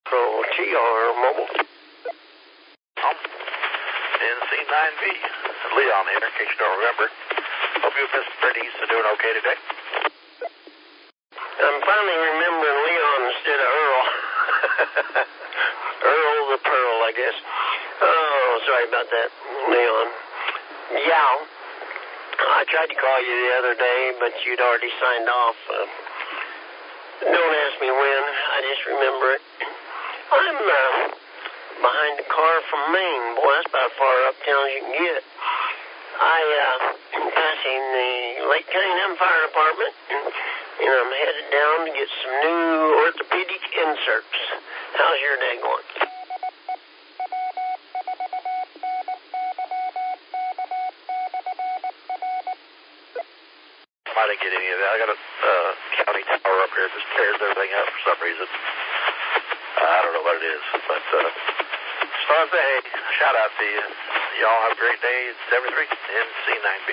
TR Mobile. NC9V. Leon here, in case you don't remember. Hope you and Miss Bernice are doing okay today. I'm finally remembering Leon instead of Earl. Earl the Pearl, I guess. Oh, sorry about that, Leon. Yeah, I tried to call you the other day, but you'd already signed off. Don't ask me when, I just remember it. I'm behind the car from Maine. Boy, that's about as far uptown as you can get. I'm passing the Lake Cunningham Fire Department, and I'm headed down to get some new orthopedic inserts. How's your day going? I didn't get any of that. I got a county tower up here that just tears everything up for some reason. I don't know what it is, but just thought I'd say, hey, shout out to you. Y'all have a great day. It's 73 NC9B.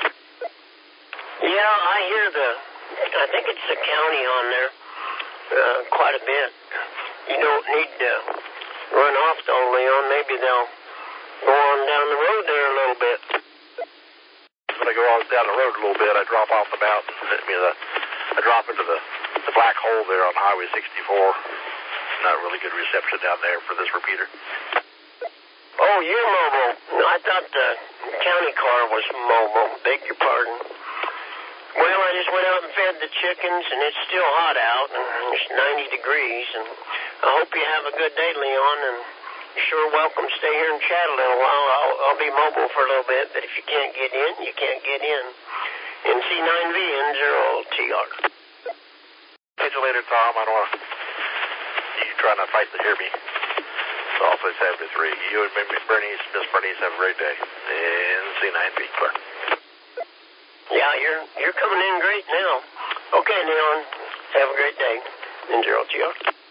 Yeah, I hear I think it's the county on there quite a bit. You don't need to run off though, Leon. Maybe they'll go on down the road there a little bit. When I go on down the road a little bit, I drop off the mountain. I drop into the black hole there on Highway 64. Not really good reception down there for this repeater. Oh, you're mobile. I thought the county car was mobile. Beg your pardon. Well, I just went out and fed the chickens, and it's still hot out, and it's 90 degrees, and I hope you have a good day, Leon, and you're sure welcome to stay here and chat a little while. I'll be mobile for a little bit, but if you can't get in, you can't get in. NC9V N0TR. Catch you later, Tom. I don't want you trying to fight to hear me. So I'll say 73. You and Miss Bernice have a great day. NC9V, Clark. Yeah, you're coming in great now. Okay, Leon. Have a great day. N0TR.